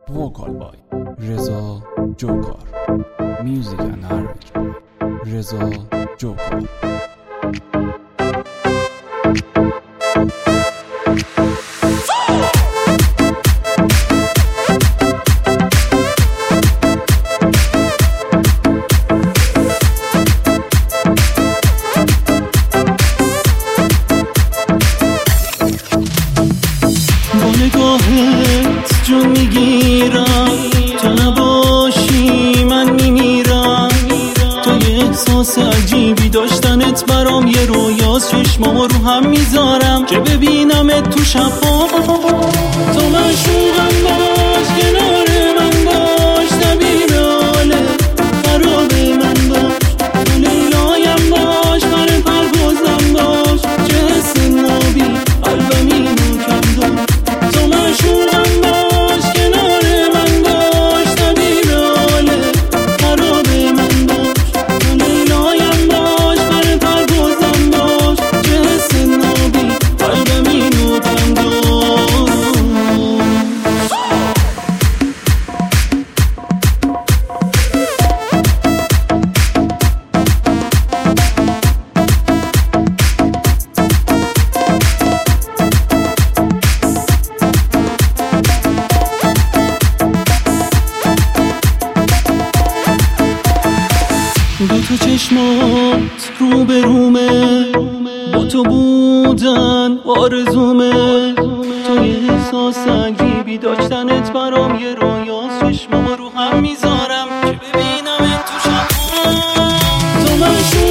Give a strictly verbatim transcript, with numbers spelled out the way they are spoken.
vocal by Reza Jokar, music and arranged by Reza Jokar. نگاهت جون میگیرم، تو نباشی من میمیرم. تو یه احساس عجیبی داشتنت برام یه رویاست، چشمامو رو هم میذارم که ببینمت تو شب‌ها. تو معشوقم باش، کنار من باش، طبیب حاله خراب من باش. تو لیلایم باش، پر پروازم باش، چه حس نابی قلبم اینو کم داشت. تو معشوقم باش، کنار من باش، طبیب حاله خراب من باش. تو لیلایم باش، پر پروازم باش، چه حس نابی قلبم اینو کم داشت. دو تا چشمات رو به رومه، با تو بودن آرزومه. تو یه احساس عجیبی داشتنت برام یه رویاست، چشمامو رو هم میذارم که ببینمت تو شب‌ها. تو معشوقم